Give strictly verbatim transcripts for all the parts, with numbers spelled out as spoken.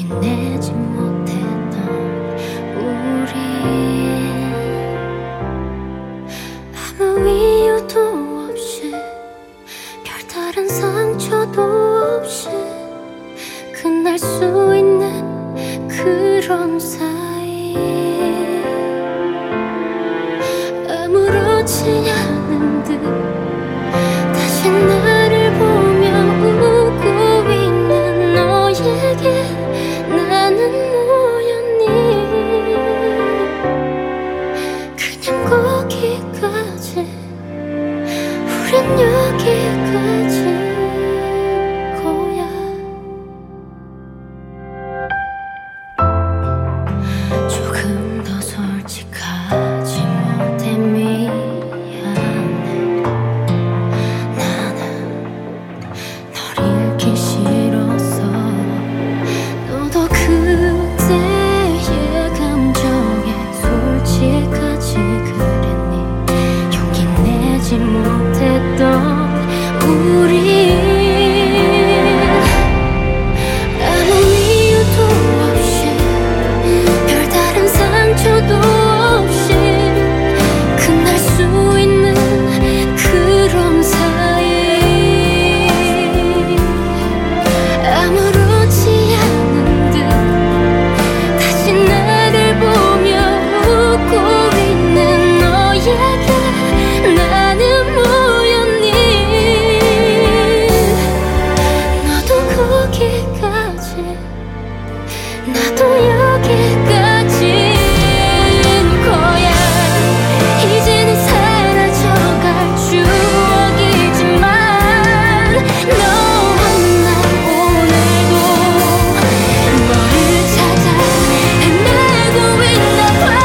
내지 못했던 우리, 아무 이유도 없이 별다른 상처도 없이 끝날 수 있는 그런 사이, 아무렇지 않은 듯 다시 나를 보며 웃고 있는 너에게 나는 뭐였니. 그냥 거기까지, 우린 여기까지 거야. 조금 더 솔직하지 못해 미안해. 나는 널 잃기 싫었어. 너도 그때의 감정에 솔직하지 그랬니. 용기 내지 못했던 우리, 아무 이유도 없이 별다른 상처도 없이 끝날 수 있는 그런 사이, 아무렇지 않은 듯 다시 나를 보며 웃고 있는 너에게 나는 뭐였니. 너도 거기까지, 나도 여기까지인 거야. 이제는 사라져갈 추억이지만 너와 난 오늘도 너를 찾아 헤매고 있나 봐.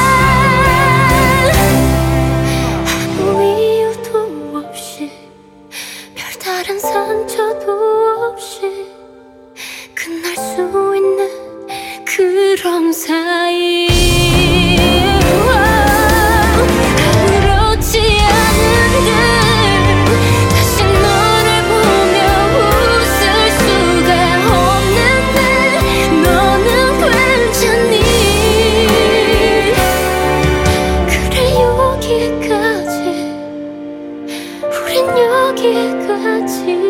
아무 이유도 없이 별다른 상처도 없이 끝날 수 있는 그런 사이, 아무렇지 않은 듯 다시 너를 보며 웃을 수가 없는데 너는 괜찮니. 그래 여기까지, 우린 여기까지